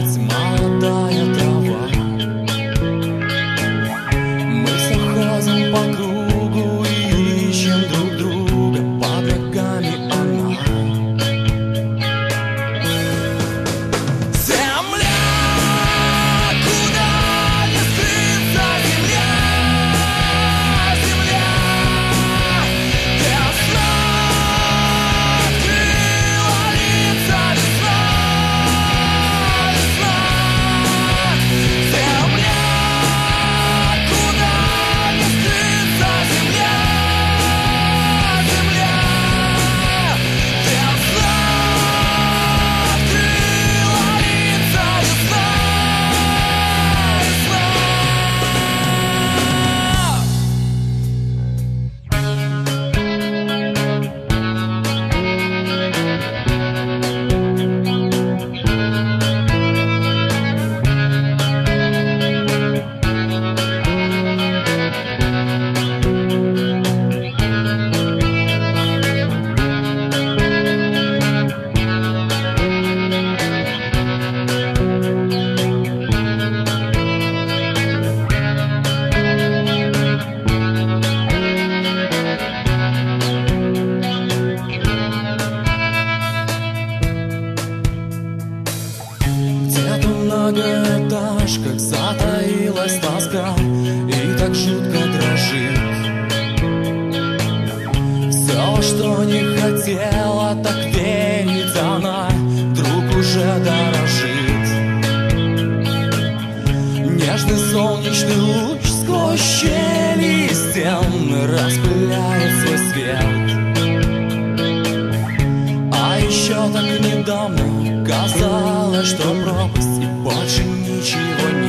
опять молодая трава. Мы все ходим по кругу и ищем друг друга под ногами она. Земля, куда не скрыться, земля, земля, весна открыла лица, весна, весна. Земля, куда не скрыться, земля, земля, весна открыла лица, весна, где-то в многоэтажках затаилась тоска и так жутко дрожит. Все, что не хотела так верить, она вдруг уже дорожит. Нежный солнечный луч сквозь щели стен распыляет свой свет. А еще так недавно казалось, что пропасть и больше ничего нет.